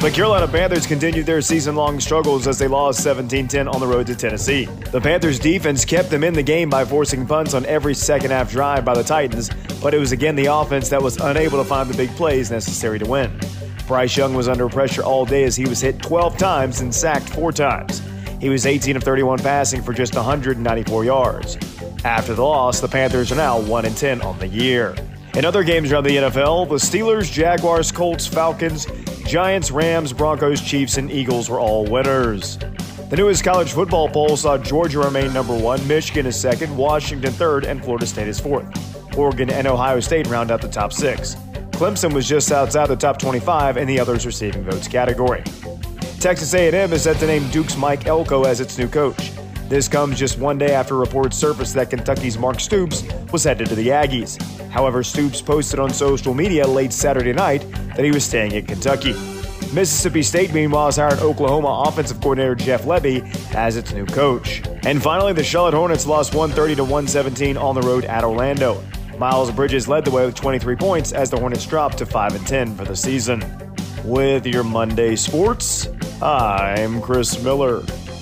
The Carolina Panthers continued their season-long struggles as they lost 17-10 on the road to Tennessee. The Panthers' defense kept them in the game by forcing punts on every second-half drive by the Titans, but it was again the offense that was unable to find the big plays necessary to win. Bryce Young was under pressure all day as he was hit 12 times and sacked 4 times. He was 18 of 31 passing for just 194 yards. After the loss, the Panthers are now 1-10 on the year. In other games around the NFL, the Steelers, Jaguars, Colts, Falcons, Giants, Rams, Broncos, Chiefs, and Eagles were all winners. The newest college football poll saw Georgia remain number 1, Michigan is 2nd, Washington 3rd, and Florida State is 4th. Oregon and Ohio State round out the top 6. Clemson was just outside the top 25 in the others receiving votes category. Texas A&M is set to name Duke's Mike Elko as its new coach. This comes just one day after reports surfaced that Kentucky's Mark Stoops was headed to the Aggies. However, Stoops posted on social media late Saturday night that he was staying in Kentucky. Mississippi State, meanwhile, has hired Oklahoma offensive coordinator Jeff Lebby as its new coach. And finally, the Charlotte Hornets lost 130-117 on the road at Orlando. Miles Bridges led the way with 23 points as the Hornets dropped to 5-10 for the season. With your Monday sports, I'm Chris Miller.